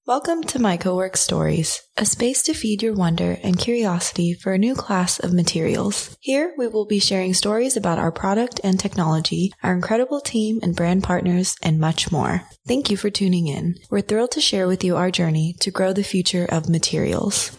Welcome to MycoWorks Stories, a space to feed your wonder and curiosity for a new class of materials. Here, we will be sharing stories about our product and technology, our incredible team and brand partners, and much more. Thank you for tuning in. We're thrilled to share with you our journey to grow the future of materials.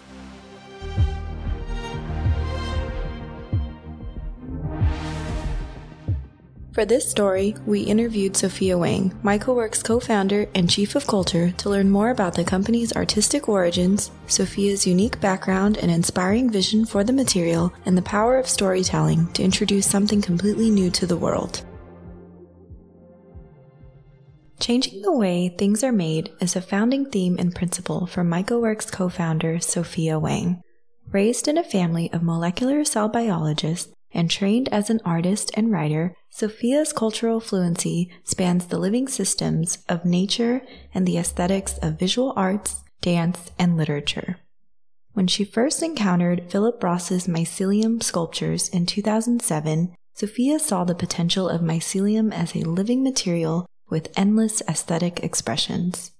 For this story, we interviewed Sophia Wang, MycoWorks co-founder and chief of culture, to learn more about the company's artistic origins, Sophia's unique background and inspiring vision for the material, and the power of storytelling to introduce something completely new to the world. Changing the way things are made is a founding theme and principle for MycoWorks co-founder Sophia Wang. Raised in a family of molecular cell biologists, and trained as an artist and writer, Sophia's cultural fluency spans the living systems of nature and the aesthetics of visual arts, dance, and literature. When she first encountered Philip Ross's mycelium sculptures in 2007, Sophia saw the potential of mycelium as a living material with endless aesthetic expressions.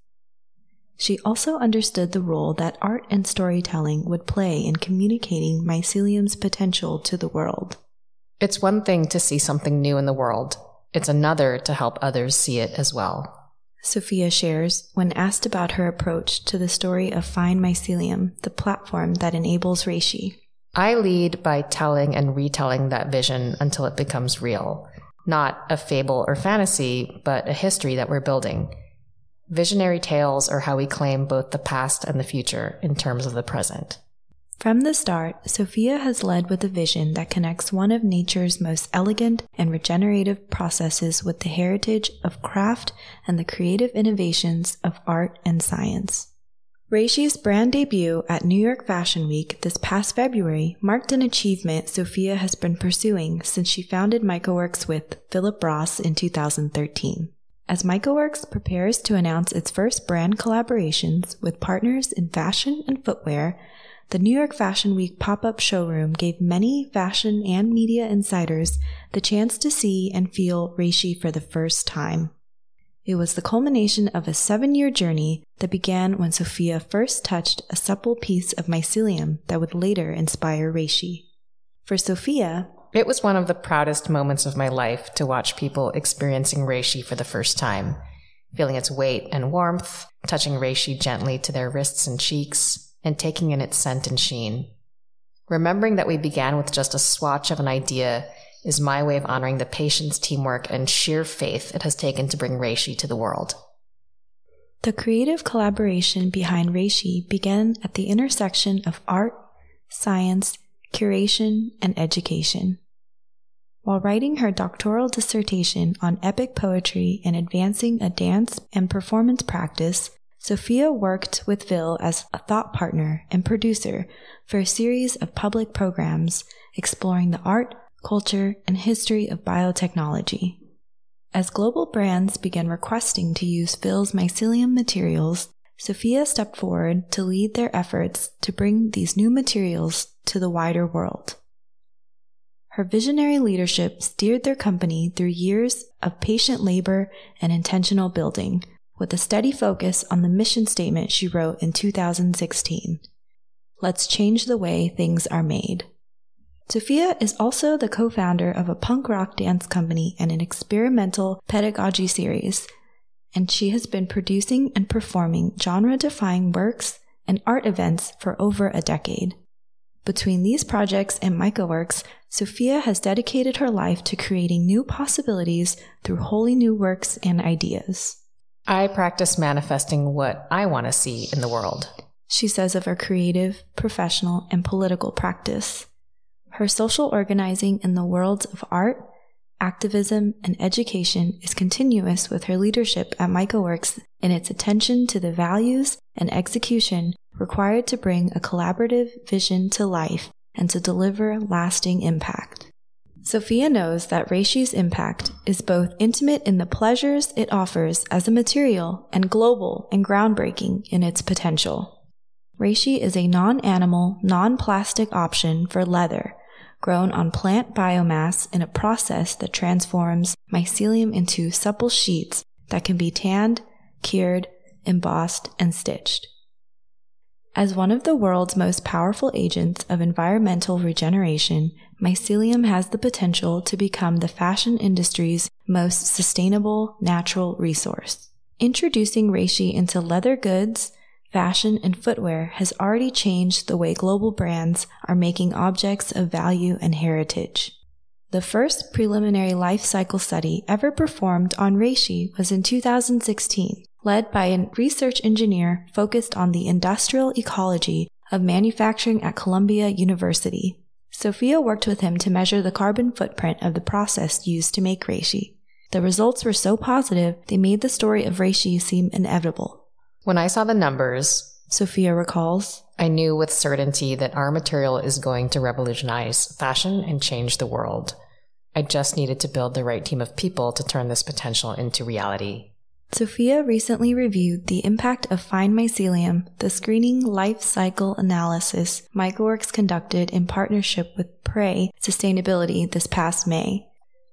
She also understood the role that art and storytelling would play in communicating mycelium's potential to the world. It's one thing to see something new in the world. It's another to help others see it as well. Sophia shares when asked about her approach to the story of Find Mycelium, the platform that enables Reishi. I lead by telling and retelling that vision until it becomes real. Not a fable or fantasy, but a history that we're building. Visionary tales are how we claim both the past and the future in terms of the present. From the start, Sophia has led with a vision that connects one of nature's most elegant and regenerative processes with the heritage of craft and the creative innovations of art and science. Reishi's brand debut at New York Fashion Week this past February marked an achievement Sophia has been pursuing since she founded MycoWorks with Philip Ross in 2013. As MycoWorks prepares to announce its first brand collaborations with partners in fashion and footwear, the New York Fashion Week pop-up showroom gave many fashion and media insiders the chance to see and feel Reishi for the first time. It was the culmination of a 7-year journey that began when Sophia first touched a supple piece of mycelium that would later inspire Reishi. For Sophia, it was one of the proudest moments of my life to watch people experiencing reishi for the first time, feeling its weight and warmth, touching reishi gently to their wrists and cheeks, and taking in its scent and sheen. Remembering that we began with just a swatch of an idea is my way of honoring the patience, teamwork, and sheer faith it has taken to bring reishi to the world. The creative collaboration behind Reishi began at the intersection of art, science, curation, and education. While writing her doctoral dissertation on epic poetry and advancing a dance and performance practice, Sophia worked with Phil as a thought partner and producer for a series of public programs exploring the art, culture, and history of biotechnology. As global brands began requesting to use Phil's mycelium materials, Sophia stepped forward to lead their efforts to bring these new materials to the wider world. Her visionary leadership steered their company through years of patient labor and intentional building, with a steady focus on the mission statement she wrote in 2016. Let's change the way things are made. Sophia is also the co-founder of a punk rock dance company and an experimental pedagogy series, and she has been producing and performing genre-defying works and art events for over a decade. Between these projects and MycoWorks, Sophia has dedicated her life to creating new possibilities through wholly new works and ideas. I practice manifesting what I want to see in the world, she says of her creative, professional, and political practice. Her social organizing in the worlds of art, activism, and education is continuous with her leadership at MycoWorks in its attention to the values and execution required to bring a collaborative vision to life and to deliver lasting impact. Sophia knows that Reishi's impact is both intimate in the pleasures it offers as a material and global and groundbreaking in its potential. Reishi is a non-animal, non-plastic option for leather, grown on plant biomass in a process that transforms mycelium into supple sheets that can be tanned, cured, embossed, and stitched. As one of the world's most powerful agents of environmental regeneration, mycelium has the potential to become the fashion industry's most sustainable natural resource. Introducing reishi into leather goods, fashion, and footwear has already changed the way global brands are making objects of value and heritage. The first preliminary life cycle study ever performed on reishi was in 2016, led by a research engineer focused on the industrial ecology of manufacturing at Columbia University. Sophia worked with him to measure the carbon footprint of the process used to make reishi. The results were so positive, they made the story of reishi seem inevitable. When I saw the numbers, Sophia recalls, I knew with certainty that our material is going to revolutionize fashion and change the world. I just needed to build the right team of people to turn this potential into reality. Sophia recently reviewed the impact of fine mycelium, the screening life cycle analysis MycoWorks conducted in partnership with Prey Sustainability this past May.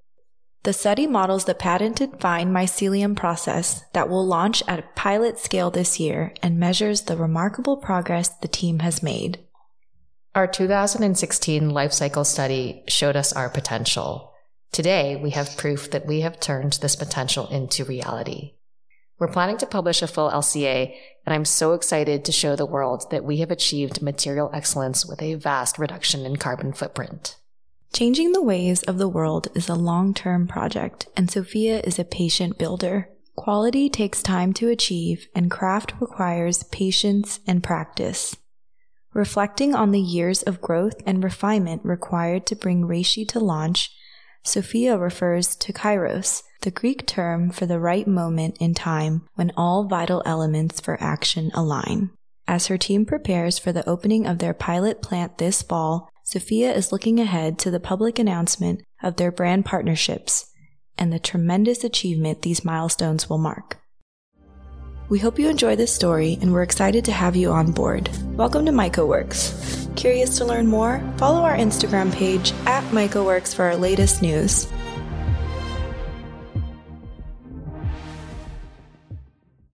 The study models the patented fine mycelium process that will launch at a pilot scale this year and measures the remarkable progress the team has made. Our 2016 life cycle study showed us our potential. Today, we have proof that we have turned this potential into reality. We're planning to publish a full LCA, and I'm so excited to show the world that we have achieved material excellence with a vast reduction in carbon footprint. Changing the ways of the world is a long-term project, and Sophia is a patient builder. Quality takes time to achieve, and craft requires patience and practice. Reflecting on the years of growth and refinement required to bring reishi to launch, Sophia refers to kairos, the Greek term for the right moment in time when all vital elements for action align. As her team prepares for the opening of their pilot plant this fall, Sophia is looking ahead to the public announcement of their brand partnerships and the tremendous achievement these milestones will mark. We hope you enjoy this story, and we're excited to have you on board. Welcome to MycoWorks. Curious to learn more? Follow our Instagram page @MycoWorks for our latest news.